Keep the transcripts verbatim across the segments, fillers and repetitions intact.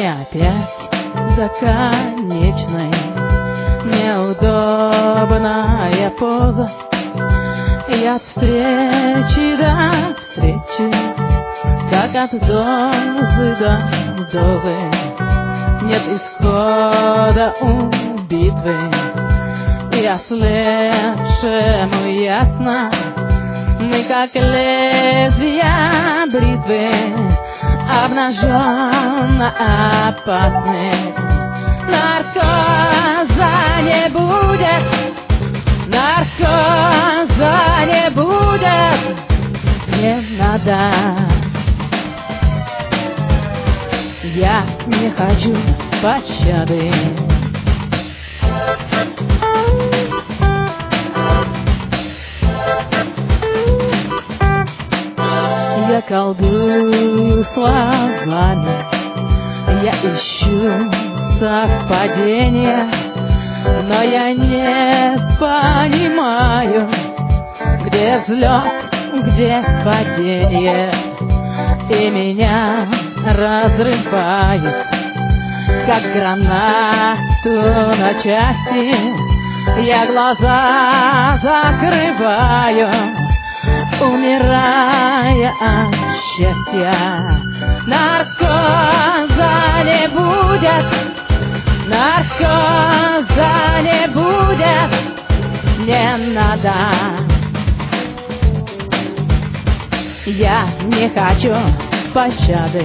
Мне опять до конечной неудобная поза. И от встречи до встречи, как от дозы до дозы, нет исхода у битвы. И ослепшему ясно, мы как лезвия бритвы, обнаженно опасны. Наркоза не будет, наркоза не будет, не надо. Я не хочу пощады. Я колдую словами, я ищу совпадения, но я не понимаю, где взлет, где падение. И меня разрывает, как гранату на части. Я глаза закрываю, умирая от счастья. Наркоза не будет, наркоза не будет, не надо. Я не хочу пощады.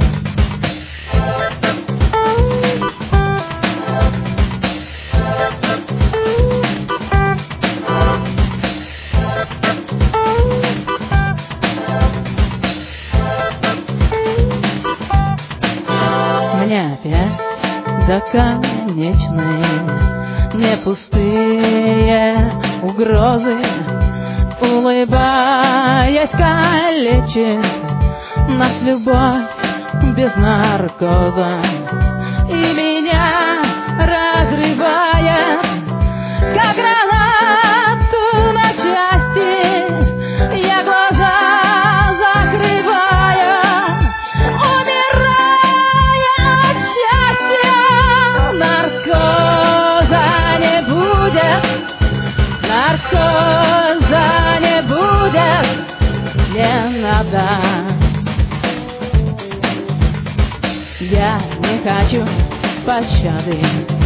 Мне опять до конечной не пустые угрозы, улыбаясь, калечит нас любовь без наркоза. И меня разрывает, как гранату на части. Я глаза закрываю, умирая от счастья. Наркоза не будет, наркоза не будет, не надо. Я не хочу пощады.